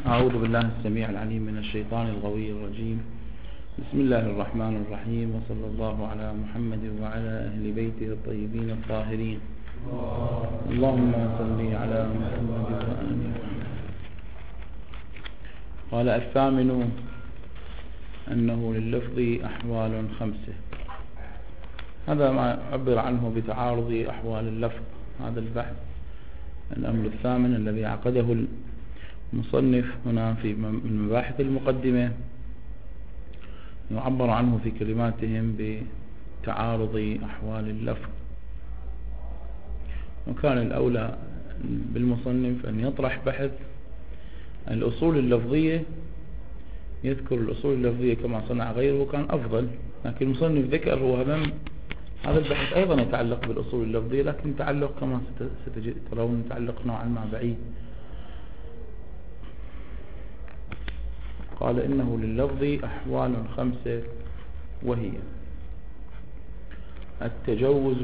أعوذ بالله السميع العليم من الشيطان الغوي الرجيم. بسم الله الرحمن الرحيم، وصلى الله على محمد وعلى أهل بيته الطيبين الطاهرين. اللهم صل على محمد وآل محمد. قال الثامن أنه لللفظ أحوال خمسة. هذا ما عبر عنه بتعارض أحوال اللفظ. هذا البحث الأمر الثامن الذي عقده المصنف هنا في المباحث المقدمة يعبر عنه في كلماتهم بتعارض أحوال اللفظ. وكان الأولى بالمصنف أن يطرح بحث الأصول اللفظية، يذكر الأصول اللفظية كما صنع غيره كان أفضل، لكن المصنف ذكر هو هذا البحث أيضا يتعلق بالأصول اللفظية، لكن تعلق كما ترون تعلق نوعا ما بعيد. قال إنه لللفظ أحوال خمسة، وهي التجوز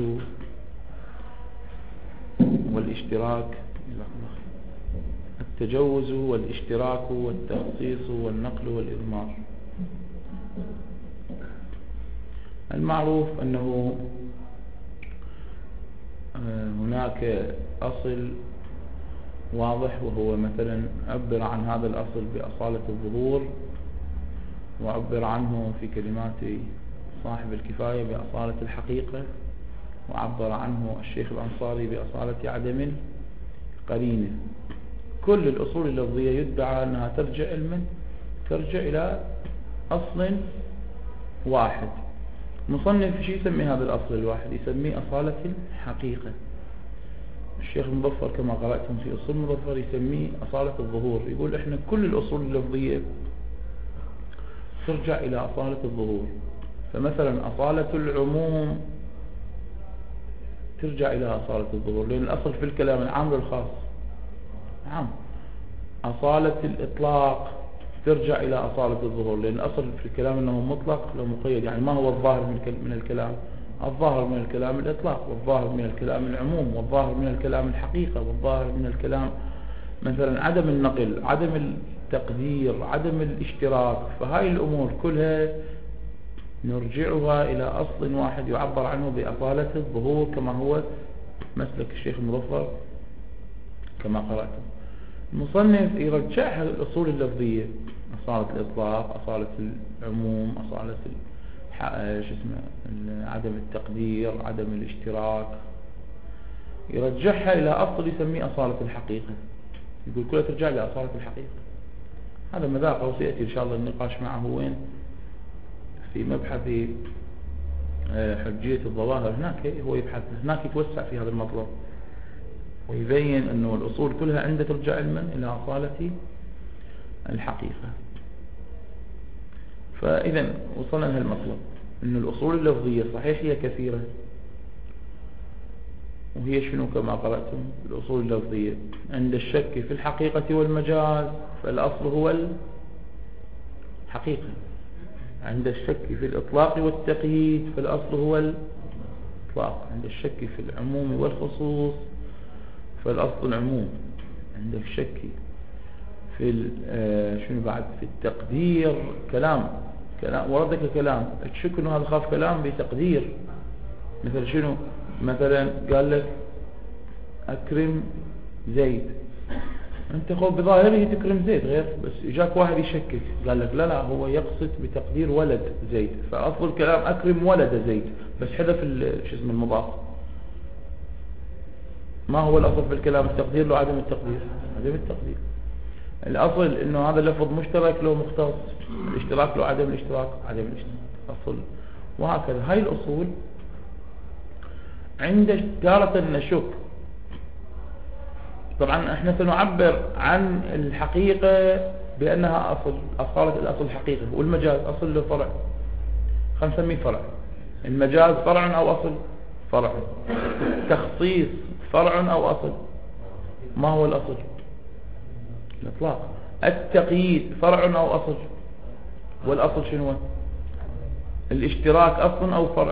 والاشتراك والتخصيص والنقل والإضمار. المعروف أنه هناك أصل واضح، وهو مثلا عبر عن هذا الأصل بأصالة الظهور، وعبر عنه في كلمات صاحب الكفاية بأصالة الحقيقة، وعبر عنه الشيخ الأنصاري بأصالة عدم القرينة. كل الأصول اللفظية يدعى أنها ترجع إلى أصل واحد. مصنف شيء يسمي هذا الأصل الواحد؟ يسميه أصالة الحقيقة. الشيخ المظفر كما قرأتم في أصول المظفر يسميه أصالة الظهور. يقول إحنا كل الأصول اللفظية ترجع إلى أصالة الظهور. فمثلا أصالة العموم ترجع إلى أصالة الظهور، لأن الأصل في الكلام العام للخاص عام. أصالة الإطلاق ترجع إلى أصالة الظهور، لأن الأصل في الكلام أنه مطلق لو مقيد. يعني ما هو الظاهر من الكلام؟ الظاهر من الكلام الإطلاق، والظاهر من الكلام العموم، والظاهر من الكلام الحقيقة، والظاهر من الكلام مثلا عدم النقل، عدم التقدير، عدم الاشتراك. فهاي الأمور كلها نرجعها إلى أصل واحد يعبر عنه بأصالة الظهور، كما هو مسلك الشيخ المظفر كما قرأتم. المصنف يرجعها الأصول اللفظية: أصالة الإطلاق، أصالة العموم، أصالة عدم التقدير، عدم الاشتراك. يرجعها إلى أصل يسميه أصالة الحقيقة. يقول كلها ترجع إلى أصالة الحقيقة. هذا مذاقه، وسيأتي إن شاء الله النقاش معه وين؟ في مبحث حجية الظواهر. هناك هو يبحث، هناك يتوسع في هذا المطلب ويبين أنه الأصول كلها عنده ترجع إلى أصالة الحقيقة. فإذا وصلنا لها المطلب أن الأصول اللفظية صحيح هي كثيرة، وهي شنو كما قرأتم؟ الأصول اللفظية عند الشك في الحقيقة والمجاز فالأصل هو الحقيقة. عند الشك في الإطلاق والتقييد فالأصل هو الإطلاق. عند الشك في العموم والخصوص فالأصل العموم. عند الشك في شنو بعد؟ في التقدير. كلام وردك كلام، تشك انه هذا خاف كلام بتقدير. مثل شنو؟ مثلا قال لك اكرم زيد، انت خو بظاهره تكرم زيد غير، بس اجاك واحد يشكك قال لك لا هو يقصد بتقدير ولد زيد، فاصل الكلام اكرم ولد زيد، بس حذف المضاف. ما هو الاصل في الكلام؟ التقدير لو عدم التقدير؟ عدم التقدير. الأصل إنه هذا اللفظ مشترك لو مختص، الاشتراك لو عدم الاشتراك، عدم الاشتراك أصل. وهكذا هاي الأصول عند تارة نشك. طبعا احنا سنعبر عن الحقيقة بأنها أصالة الأصل الحقيقة، والمجاز أصل له فرع، خلينا نسميه فرع. المجاز فرع أو أصل؟ فرع. التخصيص فرع أو أصل؟ ما هو الأصل؟ الإطلاق. التقييد فرع أو أصل؟ والأصل شنو؟ الاشتراك أصل أو فرع؟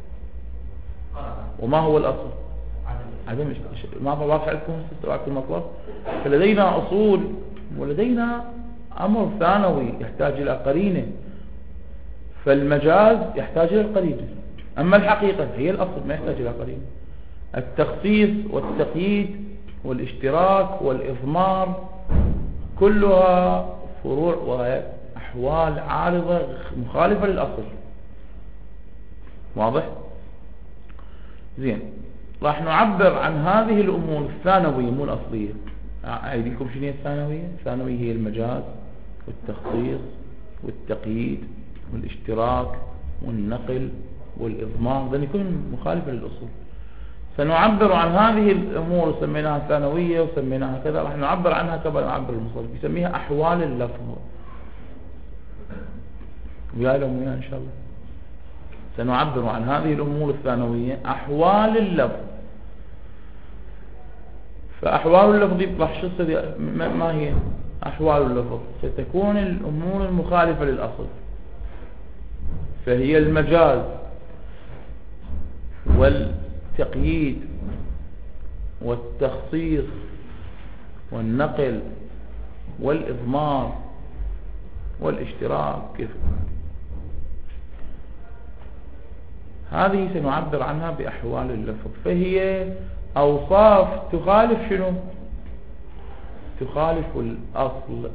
وما هو الأصل؟ عدم ما واضح لكم استوعبت المطلب؟ فلدينا أصول ولدينا أمر ثانوي يحتاج إلى قرينة، فالمجاز يحتاج إلى القرينة. أما الحقيقة هي الأصل ما يحتاج إلى قرينة. التخصيص والتقييد والاشتراك والإضمار كلها فروع وأحوال عارضة مخالفة للأصل. واضح؟ زين، راح نعبر عن هذه الأمور الثانوية مو الأصلية. أعيد لكم شنو هي الثانوية؟ الثانوية هي المجاز والتخصيص والتقييد والاشتراك والنقل والإضمار، ذن يكون مخالفة للأصول. سنعبر عن هذه الأمور سميناها ثانوية وسميناها كذا، راح نعبر عنها كما نعبر المصنف، يسميها أحوال اللفظ. ويا لهم ويا إن شاء الله. سنعبر عن هذه الأمور الثانوية أحوال اللفظ. فأحوال اللفظ راح شو ما هي أحوال اللفظ؟ ستكون الأمور المخالفة للأصل، فهي المجاز والتقييد والتخصيص والنقل والإضمار والاشتراك. كيف هذه سنعبر عنها بأحوال اللفظ، فهي أوصاف تخالف شنو؟ تخالف الأصل.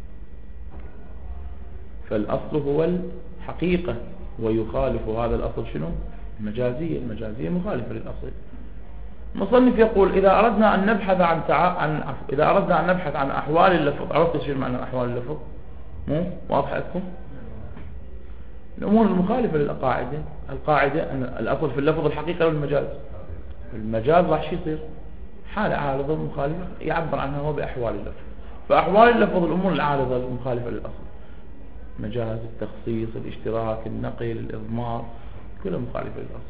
فالأصل هو الحقيقة، ويخالف هذا الأصل شنو؟ المجازية. المجازية مخالفة للأصل. مصنف يقول إذا أردنا أن نبحث عن أحوال اللفظ. عرفت شو معنى أحوال اللفظ؟ مو واضح لكم؟ الأمور المخالفة للقاعدة. القاعدة أن الأصل في اللفظ الحقيقة والمجاز. المجاز راح يصير حالة عارضة مخالفة يعبر عنها هو بأحوال اللفظ. فأحوال اللفظ الأمور العارضة المخالفة للأصل، مجاز، التخصيص، الاشتراك، النقل، الإضمار، كلها مخالفة للأصل.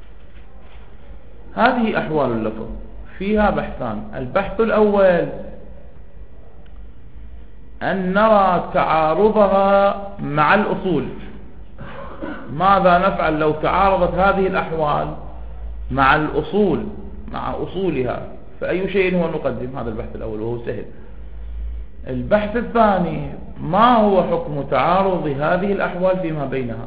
هذه أحوال اللفظ، فيها بحثان. البحث الأول أن نرى تعارضها مع الأصول. ماذا نفعل لو تعارضت هذه الأحوال مع الأصول، مع أصولها؟ فأي شيء هو نقدم؟ هذا البحث الأول وهو سهل. البحث الثاني ما هو حكم تعارض هذه الأحوال فيما بينها؟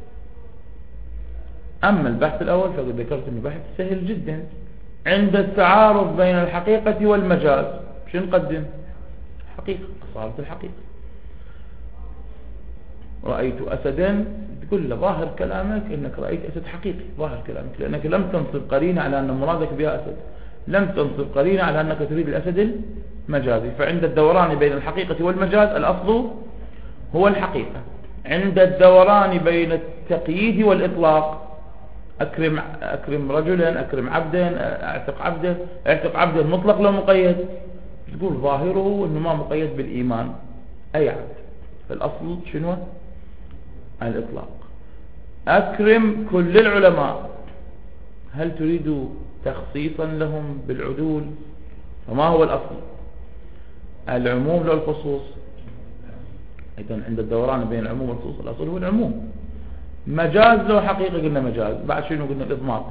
أما البحث الأول فقد ذكرت أنه بحث سهل جدا. عند التعارض بين الحقيقة والمجاز شو نقدم؟ حقيقة، أصالة الحقيقة. رأيت أسدا، تقول له ظاهر كلامك أنك رأيت أسد حقيقي، ظاهر كلامك، لأنك لم تنصب قرينة على أن مرادك بها أسد، لم تنصب قرينة على أنك تريد الأسد المجازي. فعند الدوران بين الحقيقة والمجاز الأصل هو الحقيقة. عند الدوران بين التقييد والإطلاق، أكرم رجلا، أكرم عبدا، اعتق عبدا مطلق لا مقيد، تقول ظاهره أنه ما مقيد بالإيمان أي عبد. فالأصل شنو؟ الإطلاق. أكرم كل العلماء، هل تريد تخصيصا لهم بالعدول؟ فما هو الأصل؟ العموم لا الخصوص. إذن عند الدوران بين العموم والخصوص الأصل هو العموم. مجاز له حقيقة، قلنا مجاز. بعد شنو قلنا؟ الإضمار.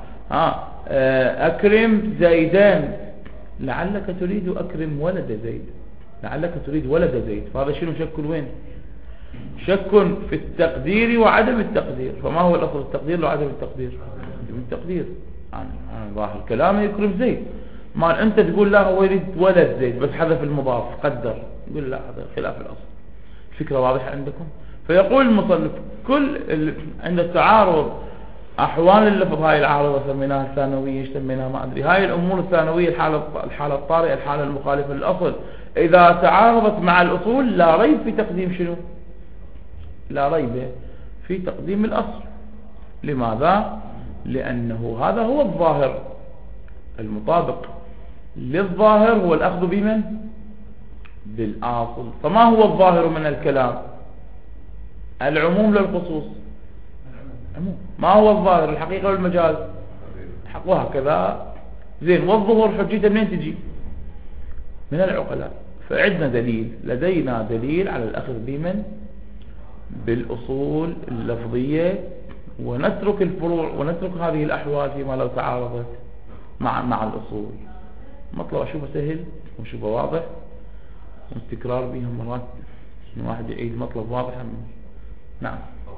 أكرم زيدان، لعلك تريد أكرم ولد زيد، لعلك تريد ولد زيد. فهذا شنو؟ شك وين؟ شك في التقدير وعدم التقدير. فما هو الأصل؟ التقدير لو عدم التقدير؟ عدم التقدير. ظاهر كلامه يكرم زيد، ما أنت تقول لا هو يريد ولد زيد بس حذف المضاف قدر، يقول لا هذا خلاف الأصل. الفكرة واضحة عندكم؟ فيقول المصنف عند التعارض أحوال اللفظ، هاي العارضة سميناها الثانوية، سميناها ما أدري، هاي الأمور الثانوية، الحالة الطارئة، الحالة المخالفة للأصل، إذا تعارضت مع الأصول لا ريب في تقديم شنو؟ لا ريب في تقديم الأصل. لماذا؟ لأنه هذا هو الظاهر. المطابق للظاهر هو الأخذ بمن؟ بالأصل. فما هو الظاهر من الكلام؟ العموم للخصوص. عموم. ما هو الظاهر؟ الحقيقة والمجاز. وهكذا. زين، والظهور حجيته منين تجي؟ من العقلاء. فعندنا دليل، لدينا دليل على الأخذ بمن؟ بالأصول اللفظية، ونترك الفروع ونترك هذه الأحوال فيما لو تعارضت مع الأصول. مطلب أشوفه سهل وشوفه واضح. والتكرار بهم مرات إن واحد يعيد مطلب واضح. نعم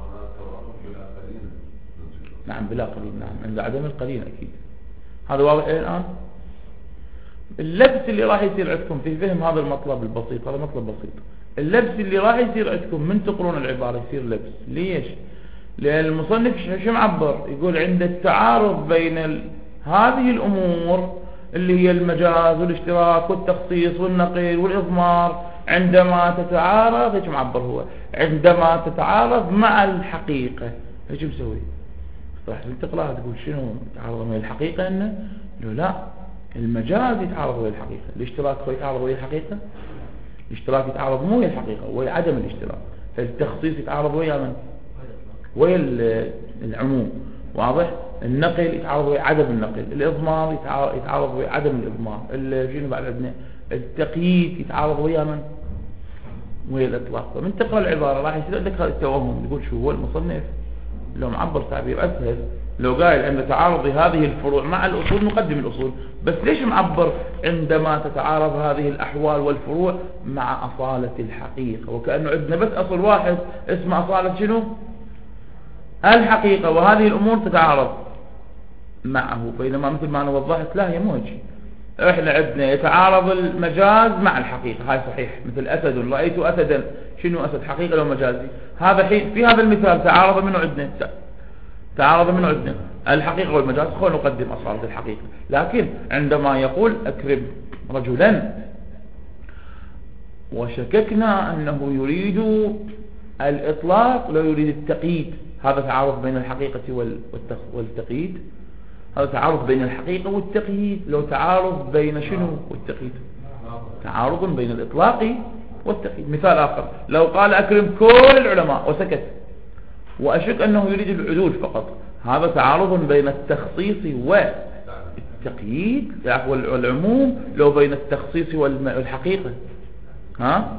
نعم بلا قليل، نعم عند عدم القليل أكيد. هذا واضح الآن. اللبس اللي راح يصير عندكم في فهم هذا المطلب البسيط، هذا مطلب بسيط، اللبس اللي راح يصير عندكم من تقرون العبارة يصير لبس. ليش؟ لأن المصنف شو معبر؟ يقول عند التعارض بين هذه الأمور اللي هي المجاز والاشتراك والتخصيص والنقل والإضمار، عندما تتعارض، ايش معبر هو؟ عندما تتعارض مع الحقيقة. ايش مسوي؟ راح تقرأ تقول شنو يتعارض مع الحقيقة؟ إنه لا، المجاز يتعارض ويا الحقيقة، الاشتراك هو يتعارض ويا الحقيقة، الاشتراك يتعارض مو ويا الحقيقة، ويا عدم الاشتراك. التخصيص يتعارض ويا من؟ ويا العموم، واضح؟ النقل يتعارض ويا عدم النقل، الإضمار يتعارض ويا عدم الإضمار، شنو بعد عندنا؟ التقييد يتعارض ويا من؟ ويا الإطلاق. فمن تقرأ العبارة راح يصير عندك هذا التوهم، تقول شو هو المصنف لو معبر تعبير أسهل، لو قال عند تعارض هذه الفروع مع الأصول نقدم الأصول، بس ليش معبر عندما تتعارض هذه الأحوال والفروع مع أصالة الحقيقة؟ وكأنه عندنا بس أصل واحد اسمه أصالة شنو؟ الحقيقة، وهذه الأمور تتعارض معه. بينما مثل ما أنا وضحت لا، هي مو هيك. احنا عندنا يتعارض المجاز مع الحقيقة، هاي صحيح، مثل أسد رأيت أسدا، شنو أسد؟ حقيقة لو مجازي؟ هذا حين في هذا المثال تعارض منه عندنا، تعارض منه عندنا الحقيقة والمجاز، خلونا نقدم أصالة الحقيقة. لكن عندما يقول أكرم رجلا وشككنا أنه يريد الإطلاق لا يريد التقييد، هذا تعارض بين الحقيقة والتقييد، هذا تعارض بين الحقيقة والتقييد. لو تعارض بين شنو والتقييد؟ تعارض بين الإطلاق والتقييد. مثال آخر، لو قال أكرم كل العلماء وسكت وأشك أنه يريد العدول فقط، هذا تعارض بين التخصيص والتقييد والعموم، لو بين التخصيص والحقيقة، ها؟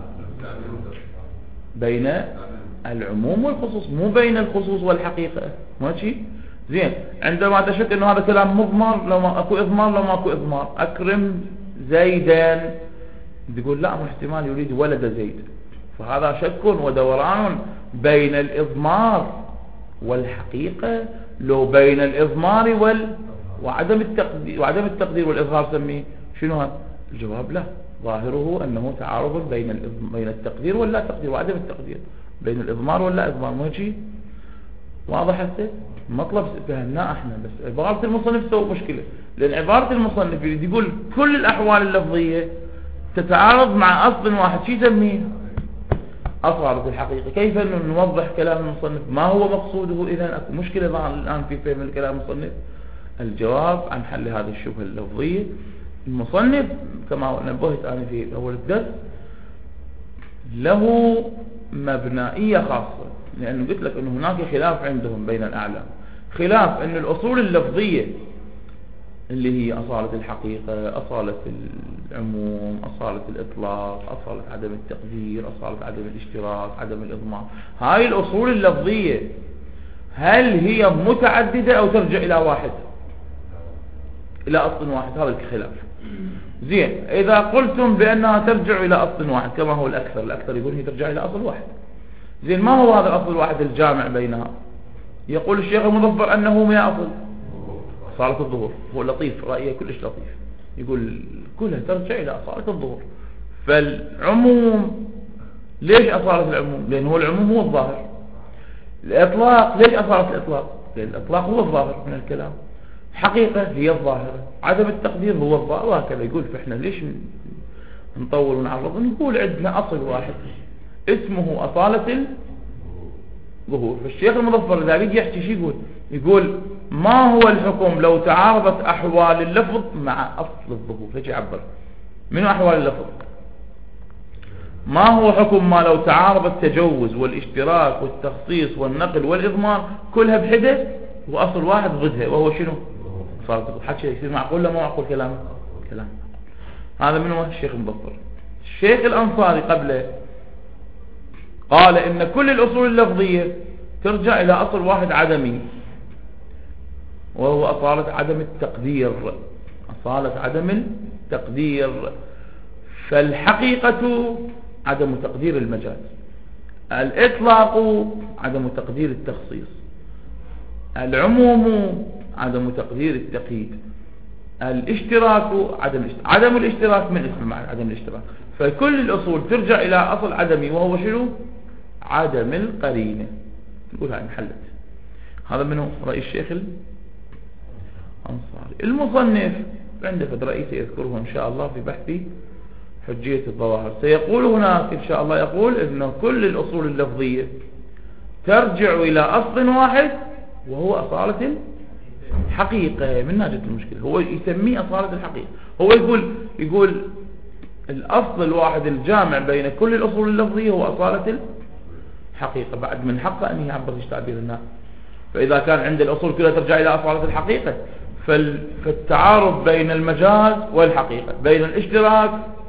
بين العموم والخصوص، مو بين الخصوص والحقيقة. ماشي زين. عندما تشك انه هذا كلام مضمر، لو ما اكو اضمار، لو ما اكو اضمار، اكرم زيدا، تقول لا، احتمال يريد ولد زيد، فهذا شك ودوران بين الإضمار والحقيقة. لو بين الإضمار وعدم التقدير والإظهار سميه شنو هذا؟ الجواب لا، ظاهره أنه تعارض بين التقدير ولا تقدير وعدم التقدير، بين الإضمار ولا إضمار. ماشي واضح هسه؟ مطلب فهمناه احنا، بس عبارة المصنف سوى مشكلة، لأن عبارة المصنف يريد يقول كل الأحوال اللفظية تتعارض مع أصل واحد، شو يسميه؟ أصالة الحقيقة. كيف نوضح كلام المصنف؟ ما هو مقصوده؟ إذن أكو مشكلة الآن في فهم الكلام المصنف. الجواب عن حل هذه الشبهة اللفظية، المصنف كما نبهت أنا في أول الدرس له مبنائية خاصة، لأنه قلت لك أنه هناك خلاف عندهم بين الأعلام، خلاف أن الأصول اللفظية اللي هي أصالة الحقيقة، أصالة العموم، أصالة الإطلاق، أصالة عدم التقدير، أصالة عدم الاشتراك، عدم الإضمار، هاي الأصول اللفظية هل هي متعددة أو ترجع إلى واحد، إلى أصل واحد؟ هذا الخلاف. زين، إذا قلتم بأنها ترجع إلى أصل واحد كما هو الأكثر يقول هي ترجع إلى أصل واحد. زين، ما هو هذا الأصل الواحد الجامع بينها؟ يقول الشيخ المظفر أنه ما أصل أصالة الظهور. هو لطيف، رأيه كلش لطيف، يقول كلها ترجع إلى أصالة الظهور. فالعموم، ليش أصالة العموم؟ لأن هو العموم هو الظاهر. الإطلاق، ليش أصالة الإطلاق؟ لأن الإطلاق هو الظاهر من الكلام، حقيقة هي الظاهرة، عدم التقدير هو الظاهر، وهكذا. يقول فإحنا ليش نطول ونعرض؟ نقول عندنا أصل واحد اسمه أصالة الظهور. فالشيخ المظفر إذا بيجي يحكي شو يقول ما هو الحكم لو تعارضت أحوال اللفظ مع أصل الظهور؟ فيجي يعبر من أحوال اللفظ. ما هو حكم ما لو تعارض التجوز والاشتراك والتخصيص والنقل والإضمار كلها بحدة وأصل واحد ضدها، وهو شنو؟ صارت حكي يصير معقول لا مو معقول؟ كلام هذا من هو الشيخ المظفر. الشيخ الأنصاري قبله قال إن كل الأصول اللفظية ترجع إلى أصل واحد عدمي، وهو أصالة عدم التقدير، أصالة عدم التقدير. فالحقيقة عدم تقدير المجاز، الإطلاق عدم تقدير التخصيص، العموم عدم تقدير التقييد، الاشتراك عدم الاشتراك من اسم معنى عدم الاشتراك. فكل الأصول ترجع إلى أصل عدمي، وهو شنو؟ عدم القرينة. نقول هاي انحلت. هذا منه رأي الشيخ الأنصاري. المصنف عنده فد رئيس يذكره إن شاء الله في بحث حجية الظواهر، سيقول هناك إن شاء الله، يقول إن كل الأصول اللفظية ترجع إلى أصل واحد، وهو أصالة الحقيقة. من ناجة المشكلة هو يسميه أصالة الحقيقة. هو يقول الأصل الواحد الجامع بين كل الأصول اللفظية هو أصالة الحقيقة. بعد من حقه أن يعبر ايش تعبير الناس. فإذا كان عند الأصول كلها ترجع إلى أصالة الحقيقة، فالتعارض بين المجاز والحقيقة، بين الاشتراك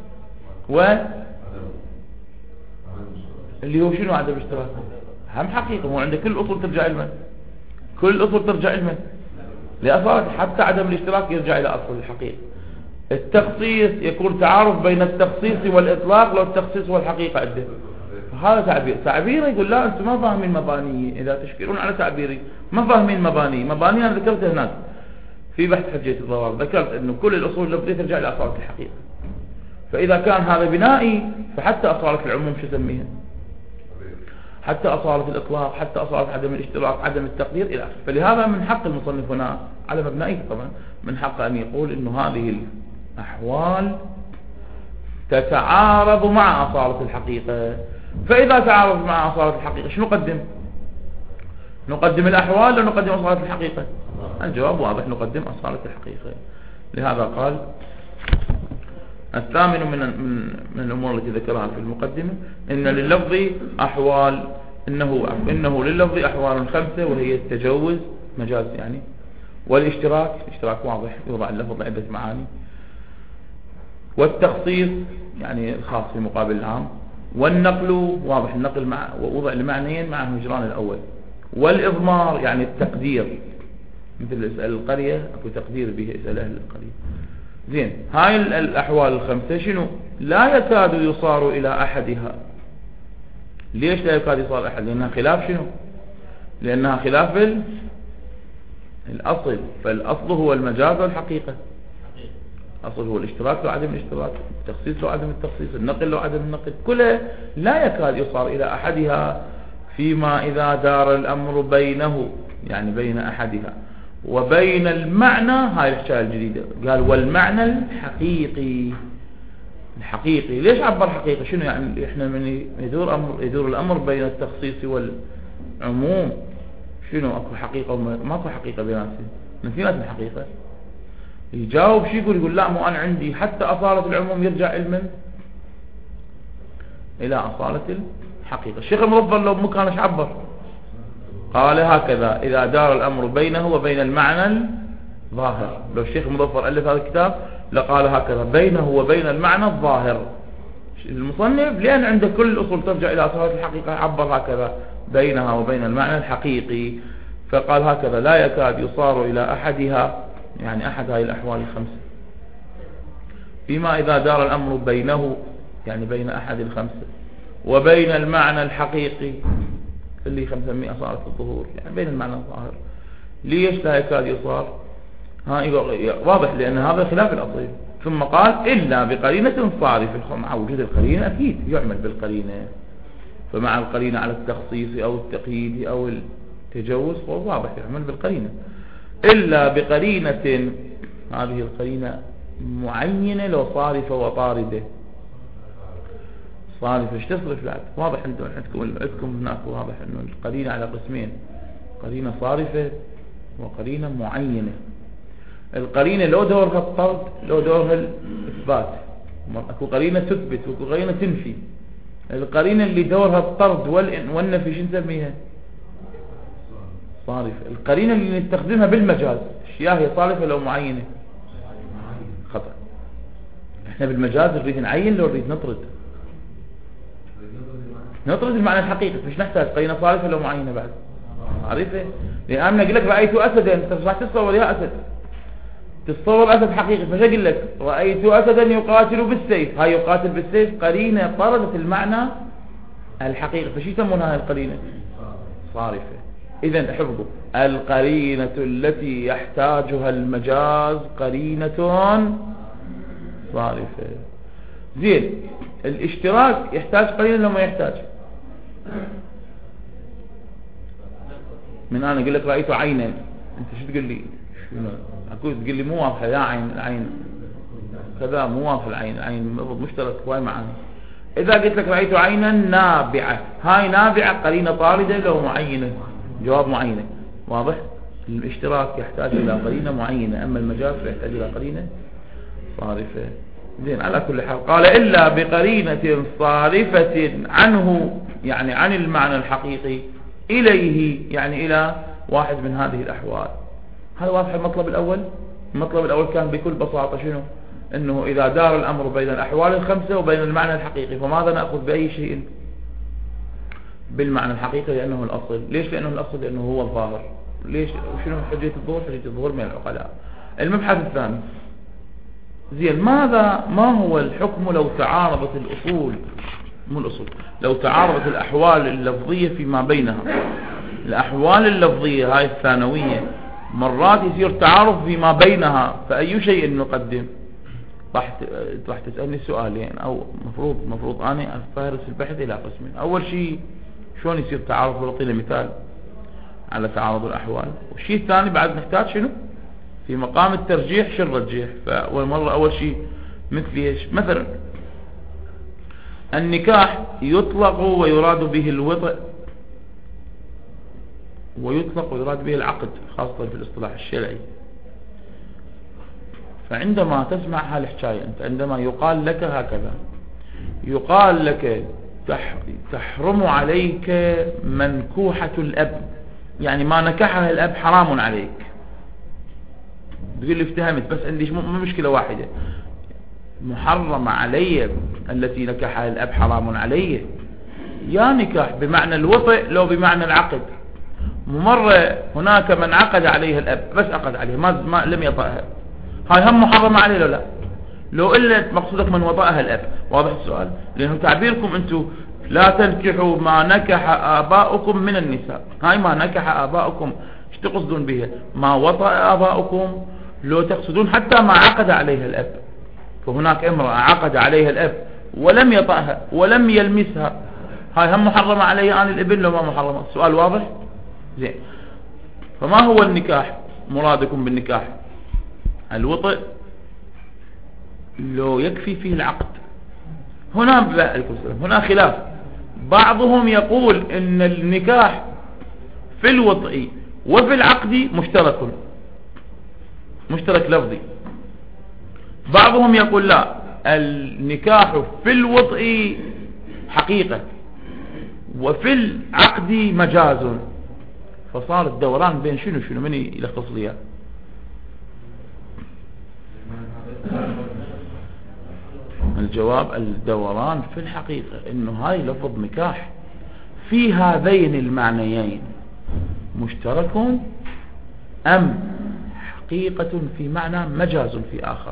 اللي هو شنو عدم الاشتراك، هم حقيقة. مو عند كل الأصول ترجع إلى كل الأصول ترجع إلى لأصالة، حتى عدم الاشتراك يرجع إلى أصل الحقيقة. التخصيص يكون تعارض بين التخصيص والإطلاق لو التخصيص والحقيقة عنده. فهذا تعبير يقول لا أنتم ما فاهمين مباني، إذا تشكرون على تعبيري ما فاهمين مباني أنا ذكرته هناك في بحث حجية الظواهر، ذكرت أنه كل الأصول اللفظية ترجع إلى أصالة الحقيقة. فإذا كان هذا بنائي، فحتى أصالة العموم شو سميها، حتى أصالة الإطلاق، حتى أصالة عدم الاشتراك، عدم التقدير إلى آخره. فلهذا من حق المصنف هنا على مبنائه طبعا، من حق أن يقول إنه هذه الأحوال تتعارض مع أصالة الحقيقة. فإذا تعارض مع أصالة الحقيقة شنو نقدم الأحوال ولا نقدم أصالة الحقيقة؟ الجواب واضح، نقدم أصالة الحقيقة. لهذا قال الثامن من الأمور التي ذكرها في المقدمة إن لللفظ أحوال، إنه لللفظ أحوال 5، وهي التجوز مجاز يعني، والاشتراك واضح يوضع اللفظ عدة معاني، والتخصيص يعني الخاص في مقابل العام، والنقل واضح النقل ووضع المعنيين مع هجران الأول، والإضمار يعني التقدير، مثل اسأل القرية أكو تقدير به اسأل أهل القرية. زين، هاي الأحوال 5 شنو؟ لا يكاد يصار إلى أحدها. ليش لا يكاد يصار أحد؟ لأنها خلاف شنو؟ لأنها خلاف الأصل. فالأصل هو المجاز والحقيقة. الأصل هو الاشتراك وعدم الاشتراك، التخصيص وعدم التخصيص، النقل وعدم النقل، كله لا يكاد يصار إلى أحدها. فيما إذا دار الأمر بينه، يعني بين أحدها وبين المعنى. هاي الحكاية الجديدة، قال والمعنى الحقيقي. ليش عبر حقيقة؟ شنو يعني؟ احنا من يدور الأمر بين التخصيص والعموم، شنو اكو حقيقة وماكو حقيقة بيناتهم؟ في ناس الحقيقة يجاوب شي يقول لا، مو أنا عندي حتى أصالة العموم يرجع إلى أصالة الحقيقة. الشيخ المظفر لو مو كانش عبر قال هكذا إذا دار الأمر بينه وبين المعنى الظاهر. لو الشيخ المظفر ألف هذا الكتاب لقال هكذا بينه وبين المعنى الظاهر. المصنف لأن عند كل الأصول ترجع إلى أصالة الحقيقة عبر هكذا بينها وبين المعنى الحقيقي. فقال هكذا لا يكاد يصار إلى أحدها، يعني أحد هاي الأحوال 5. فيما إذا دار الأمر بينه، يعني بين أحد 5 وبين المعنى الحقيقي اللي 500 صارت الظهور، يعني بين المعنى الظاهر. ليش لا يكاد يصار؟ واضح لأن هذا خلاف الأصيل. ثم قال إلا بقرينة صارفة. مع وجود القرينة أكيد يعمل بالقرينة، فمع القرينة على التخصيص أو التقييد أو التجوز هو واضح يعمل بالقرينة. إلا بقرينة، هذه القرينة معينة لو صارفة وطاردة. صارفة ايش تصرف بعد؟ واضح عندكم هناك واضح انه القرينة على قسمين، قرينة صارفة وقرينة معينة. القرينة لو دورها الطرد لو دورها الإثبات. اكو قرينة تثبت واكو قرينة تنفي. القرينة اللي دورها الطرد والنفي شو نسميها؟ صارفة. القرينة اللي نستخدمها بالمجاز اشياء هي صارفة لو معينة؟ خطأ. احنا بالمجاز نريد نعين لو نريد نطرد المعنى الحقيقي، مش نحتاج قرينة صارفة لو معينة بعد. عارفة؟ لأن أقول لك رأيت أسدا، أنت راح تتصور يا أسد. تتصور أسد حقيقي، فش أقول لك رأيت أسدا يقاتل بالسيف، هاي يقاتل بالسيف قرينة طردت المعنى الحقيقي، فش يسمون هاي القرينة؟ صارفة. إذن حفظوا القرينة التي يحتاجها المجاز قرينة صارفة. زين، الاشتراك يحتاج قرينة لو ما يحتاج؟ من أنا أقول لك رأيت عينا، أنت شو تقول لي؟ أقول تقول لي مو واضحة، يا عين العين كذا مو واضح، العين مشترك هواي معاني. إذا قلت لك رأيت عينا نابعة، هاي نابعة قرينة طاردة لو معينة، جواب معينة، واضح؟ الاشتراك يحتاج إلى قرينة معينة، أما المجاز يحتاج إلى قرينة صارفة. زين، على كل حال قال إلا بقرينة صارفة عنه، يعني عن المعنى الحقيقي، إليه يعني إلى واحد من هذه الأحوال. هذا واضح المطلب الأول. المطلب الأول كان بكل بساطة شنو؟ أنه إذا دار الأمر بين الأحوال الخمسة وبين المعنى الحقيقي، فماذا نأخذ بأي شيء؟ بالمعنى الحقيقي، لأنه الأصل. ليش لأنه الأصل؟ لأنه هو الظاهر. ليش؟ وشنو حجة الظهور؟ حجة الظهور من العقلاء. المبحث الثاني، زين، ما هو الحكم لو تعارضت الأصول، مو الأصول، لو تعارضت الأحوال اللفظية فيما بينها؟ الأحوال اللفظية هاي الثانوية مرات يصير تعارض فيما بينها، فأي شيء نقدم؟ راح تسألني سؤالين، أو مفروض أنا أفهرس البحث إلى قسمين. أول شيء شلون يصير تعارض؟ بعطينا مثال على تعارض الأحوال. والشيء الثاني بعد نحتاج شنو في مقام الترجيح؟ شو الرجيح؟ فأول مرة أول شيء مثل ايش؟ مثلا النكاح يطلق ويراد به الوطء، ويطلق ويراد به العقد، خاصة في الاصطلاح الشرعي. فعندما تسمع هالحكاية أنت، عندما يقال لك هكذا، يقال لك تحرم عليك منكوحة الأب، يعني ما نكحها الأب حرام عليك. تقول لي افتهمت، بس عندي مشكلة واحدة، محرم علي التي نكحها الأب حرام علي، يا نكاح بمعنى الوطء لو بمعنى العقد. مرة هناك من عقد عليها الأب، بس عقد عليها ما لم يطأها، هاي هم محرمة عليه لو لا؟ لو إلا مقصودك من وطأها الأب. واضح السؤال؟ لأنه تعبيركم أنتم لا تنكحوا ما نكح آباؤكم من النساء، هاي ما نكح آباؤكم ايش تقصدون بها؟ ما وطأ آباؤكم، لو تقصدون حتى ما عقد عليها الأب، فهناك امرأة عقد عليها الأب ولم يطأها ولم يلمسها، هاي هم محرمة عليها آن الابن لو ما محرمة؟ السؤال واضح؟ زين، فما هو النكاح؟ مرادكم بالنكاح الوطء لو يكفي فيه العقد. هنا خلاف، بعضهم يقول ان النكاح في الوطء وفي العقد مشترك لفظي. بعضهم يقول لا، النكاح في الوطء حقيقة وفي العقد مجاز. فصار الدوران بين شنو من يلخص لي؟ الجواب الدوران في الحقيقة انه هاي لفظ نكاح في هذين المعنيين مشترك ام حقيقة في معنى مجاز في اخر.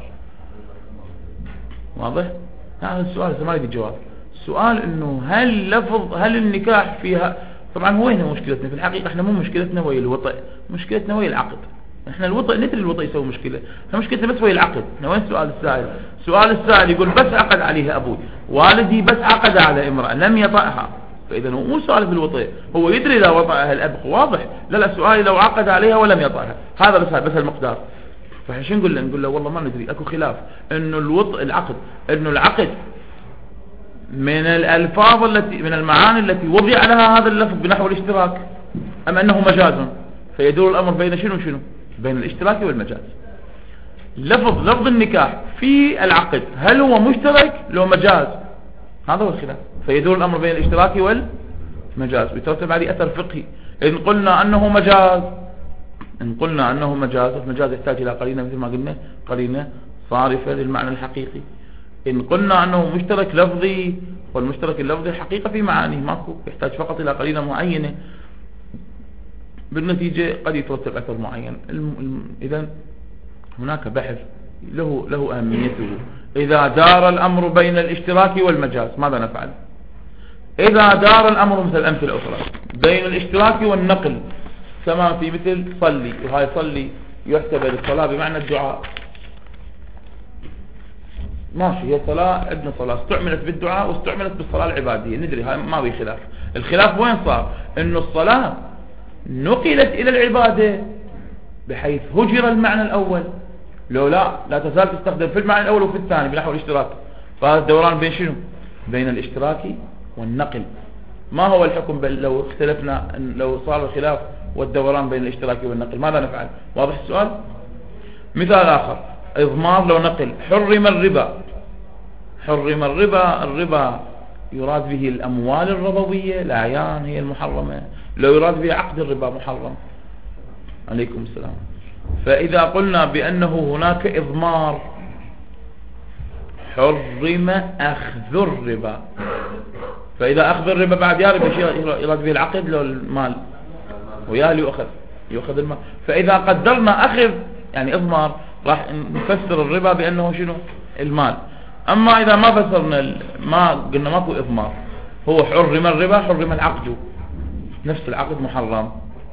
واضح؟ هذا السؤال ما يدي جواب. السؤال انه هل النكاح فيها، طبعا وين مشكلتنا في الحقيقة؟ احنا مو مشكلتنا ويا الوطء، مشكلتنا ويا العقد. احنا الوطء ندري الوطء يسوي مشكلة، احنا مشكلتنا بس ويا العقد. احنا وين سؤال السائل؟ سؤال السائل يقول بس عقد عليها ابوي، والدي بس عقد على امرأة لم يطأها، فاذا هو مو سؤال في الوطء، هو يدري اذا وطأها الاب. واضح؟ لا سؤالي لو عقد عليها ولم يطأها، هذا بس المقدار. فحين نقول له والله ما ندري، اكو خلاف انه الوطء العقد من الالفاظ من المعاني التي وضع لها هذا اللفظ بنحو الاشتراك، ام انه مجاز. فيدور الامر بين شنو بين الاشتراك والمجاز. لفظ النكاح في العقد هل هو مشترك لو مجاز؟ هذا هو الخلاف. فيدور الامر بين الاشتراك والمجاز، ويترتب عليه اثر فقهي. ان قلنا انه مجاز، المجاز يحتاج الى قرينه، مثل ما قلنا قرينه صارفه للمعنى الحقيقي. ان قلنا انه مشترك لفظي، والمشترك اللفظي حقيقه في معانيه ماكو، يحتاج فقط الى قرينه معينه، بالنتيجه قد يترتب اثر معين. اذا هناك بحث له أهميته. إذا دار الأمر بين الاشتراك والمجاز ماذا نفعل؟ إذا دار الأمر مثل أمثلة أخرى بين الاشتراك والنقل، كما في مثل صلي، وهاي صلي يحتبل الصلاة بمعنى الدعاء، ماشي، هي صلاة ابن صلاة استعملت بالدعاء واستعملت بالصلاة العبادية، ندري هاي ما في خلاف. الخلاف وين صار؟ إنه الصلاة نقلت إلى العبادة بحيث هجر المعنى الأول، لو لا تزال تستخدم في المعنى الأول وفي الثاني بنحو الاشتراك. فهذا الدوران بين شنو؟ بين الاشتراك والنقل. ما هو الحكم لو اختلفنا، لو صار الخلاف والدوران بين الاشتراك والنقل ماذا نفعل؟ واضح السؤال؟ مثال آخر، إضمار لو نقل، حرم الربا. حرم الربا يراد به الأموال الربوية، الأعيان هي المحرمة، لو يراد به عقد الربا محرم. عليكم السلام. فإذا قلنا بأنه هناك إضمار، حرم أخذ الربا، فإذا أخذ الربا بعد يا ربا يراد به العقد لو المال، وياه يؤخذ المال. فإذا قدرنا أخذ يعني إضمار راح نفسر الربا بأنه شنو؟ المال. أما إذا ما فسرنا ما قلنا ماكو إضمار، هو حرم الربا، حرم العقد، نفس العقد محرم،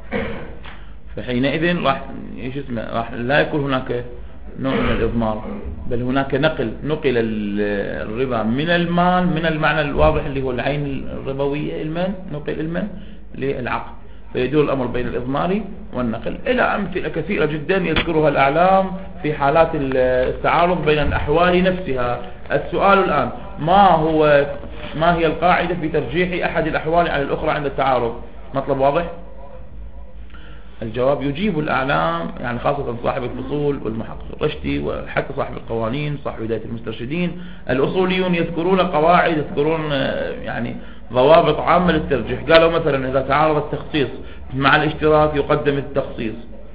فحينئذ راح لا يكون هناك نوع من الإضمار، بل هناك نقل الربا من المال، من المعنى الواضح اللي هو العين الربوية، نقل المن للعقد، فيدور الأمر بين الإضمار والنقل. إلى أمثلة كثيرة جدا يذكرها الأعلام في حالات التعارض بين الأحوال نفسها. السؤال الآن، ما هي القاعدة في ترجيح أحد الأحوال على الأخرى عند التعارض؟ مطلب واضح؟ الجواب يجيب الأعلام، يعني خاصة صاحب الفصول والمحقق الرشدي وحتى صاحب القوانين، صاحب بداية المسترشدين، الأصوليون يذكرون قواعد، يذكرون يعني ضوابط عامة للترجيح. قالوا مثلا إذا تعارض التخصيص مع الاشتراك يقدم التخصيص.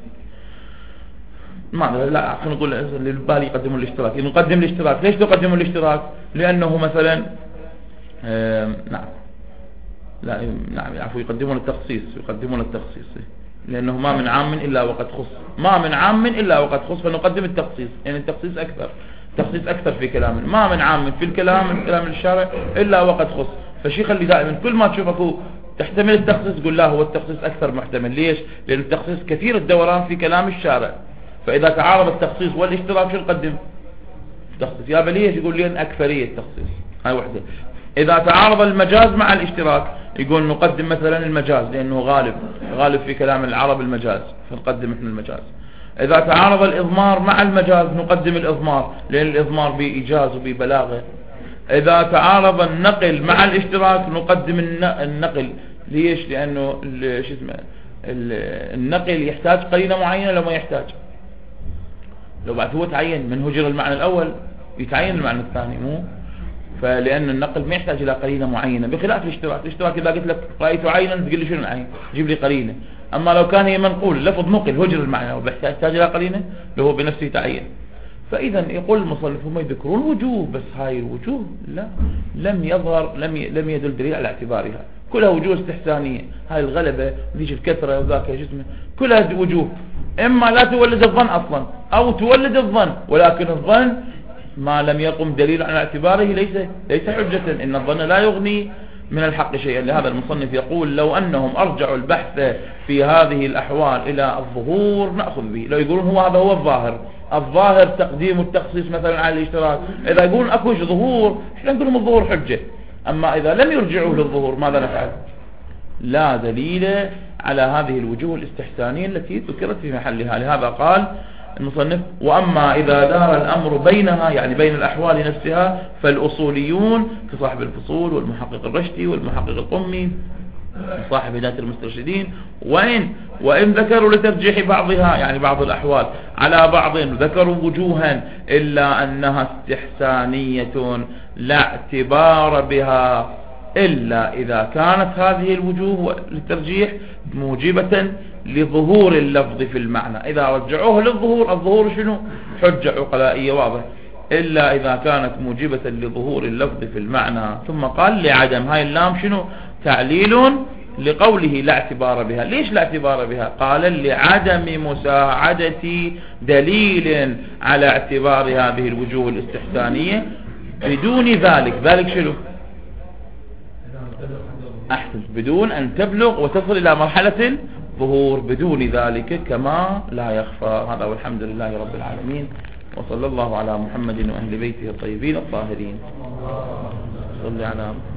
لا خلينا نقول للبالي يقدمون الاشتراك، نقدم الاشتراك. ليش تقدمون الاشتراك؟ لأنه مثلا نعم يقدمون التخصيص لأنه ما من عام إلا وقد خص، فنقدم التخصيص، يعني التخصيص أكثر في كلام، ما من عام في الكلام الشارع إلا وقد خص. فشيخ اللي دائما كل ما تشوفه تحتمل التخصيص قل لا، هو التخصيص أكثر محتمل. ليش؟ لأن التخصيص كثير الدوران في كلام الشارع، فإذا تعارض التخصيص والاشتراك شو نقدم؟ التخصيص. يا بليش يقول لي أكثرية التخصيص، هاي وحدة. إذا تعارض المجاز مع الاشتراك يقول نقدم مثلا المجاز لأنه غالب في كلام العرب المجاز، فنقدم احنا المجاز. إذا تعارض الإضمار مع المجاز نقدم الإضمار لأن الإضمار بإيجاز وببلاغة. إذا تعارض النقل مع الاشتراك نقدم النقل. ليش؟ لأنه النقل يحتاج قرينة معينة لو ما يحتاج، لو بعد هو تعين من هجر المعنى الأول يتعين المعنى الثاني، مو فلأن النقل ما يحتاج إلى قرينة معينة، بخلاف الاشتراك إذا قلت لك رأيت عينا تقول لي شنو العين؟ جيب لي قرينة. أما لو كان هي منقول لفظ نقل هجر المعنى وبيحتاج إلى قرينة لو هو بنفسه تعين. فإذا يقول المصنف هم يذكرون وجوه، بس هاي الوجوه لا لم يدل دليل على اعتبارها، كلها وجوه استحسانية. هاي الغلبة ذيك الكثرة وذاك جسمه كلها وجوه، إما لا تولد الظن أصلا أو تولد الظن، ولكن الظن ما لم يقم دليل على اعتباره ليس حجة. إن الظن لا يغني من الحق شيئا. لهذا المصنف يقول لو أنهم أرجعوا البحث في هذه الأحوال إلى الظهور نأخذ به. لو يقولون هذا هو الظاهر تقديم التخصيص مثلا على الاشتراك، إذا يقولون أكوش ظهور احنا نقول لهم الظهور حجة. أما إذا لم يرجعوا للظهور ماذا نفعل؟ لا دليل على هذه الوجوه الاستحسانية التي ذكرت في محلها. لهذا قال المصنف وأما إذا دار الأمر بينها، يعني بين الأحوال نفسها، فالأصوليون كصاحب الفصول والمحقق الرشدي والمحقق القمي صاحب بداية المسترشدين وإن ذكروا لترجيح بعضها، يعني بعض الأحوال على بعض، ذكروا وجوها إلا أنها استحسانية لا اعتبار بها إلا إذا كانت هذه الوجوه للترجيح موجبة لظهور اللفظ في المعنى. إذا رجعوه للظهور، الظهور شنو؟ حجة عقلائية واضح، إلا إذا كانت موجبة لظهور اللفظ في المعنى. ثم قال لعدم، هاي اللام شنو؟ تعليل لقوله لا اعتبار بها. ليش لا اعتبار بها؟ قال لعدم مساعدة دليل على اعتبار هذه الوجوه الاستحسانية بدون ذلك شنو؟ أحسن، بدون أن تبلغ وتصل إلى مرحلة الظهور، بدون ذلك كما لا يخفى. هذا والحمد لله رب العالمين، وصلى الله على محمد وأهل بيته الطيبين الطاهرين. صل على محمد.